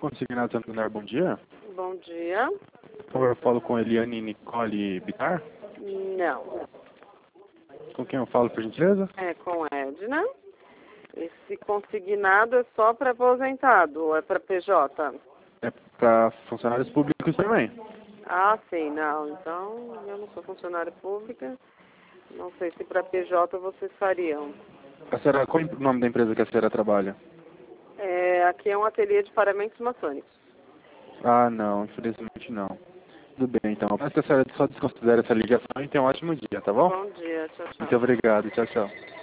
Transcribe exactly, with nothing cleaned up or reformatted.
Consignado Santander, bom dia. Bom dia. Por favor, eu falo com Eliane Nicole Bitar. Não. Com quem eu falo, por gentileza? É com a Edna. Esse consignado é só para aposentado ou é para P J? É para funcionários públicos também. Ah, sim, não. Então, eu não sou funcionária pública. Não sei se para P J vocês fariam. A senhora, qual é o nome da empresa que a senhora trabalha? É, aqui é um ateliê de paramentos maçônicos. Ah, não, infelizmente não. Tudo bem, então. Mas que a senhora só desconsidera essa ligação e tenha um ótimo dia, tá bom? Bom dia, tchau, tchau. Muito obrigado, tchau, tchau.